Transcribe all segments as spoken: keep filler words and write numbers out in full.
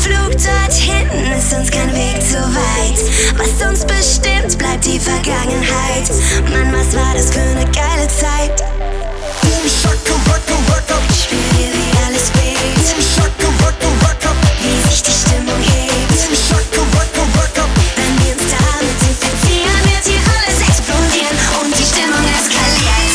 Flug dorthin ist uns kein Weg zu weit. Was uns bestimmt, bleibt die Vergangenheit. Mann, was war das für eine geile Zeit? Boom, shaka, rocka, rocka. Spür dir, wie alles bebt. Boom, shaka, rocka, rocka. Wie sich die Stimmung hebt. Boom, shaka, rocka, rocka. Wenn wir uns damit infizieren, wird hier alles explodieren und die Stimmung eskaliert.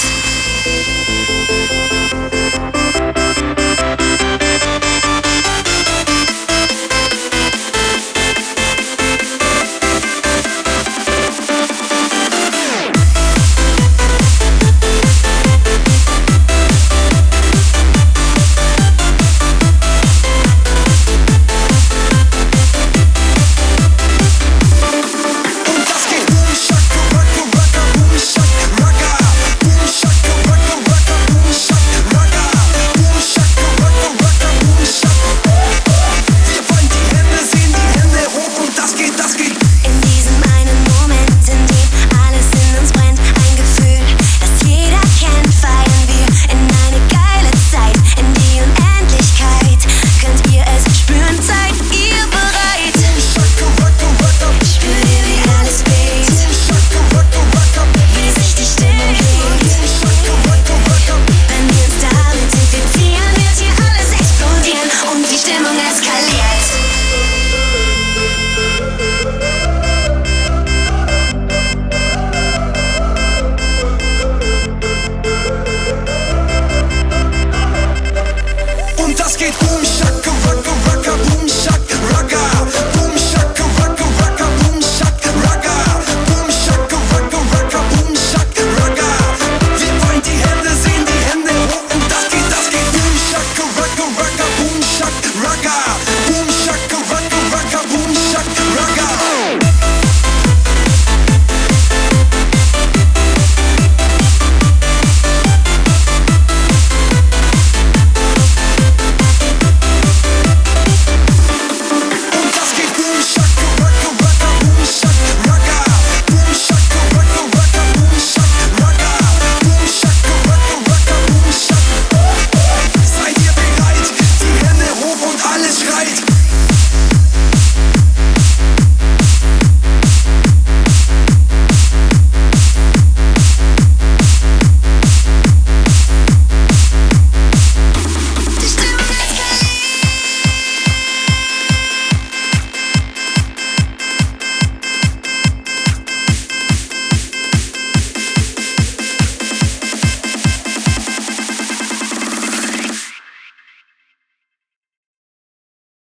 Das geht boom, shaka, rocka, rocka, boom, shaka, rocka. Boom, shaka, rocka, rocka, boom, shaka, rocka. Boom, shaka, rocka, rocka, boom, shaka, rocka. Wir wollen die Hände sehen, die Hände hoch und das geht, das geht boom, shaka, rocka, rocka, boom, shaka, rocka.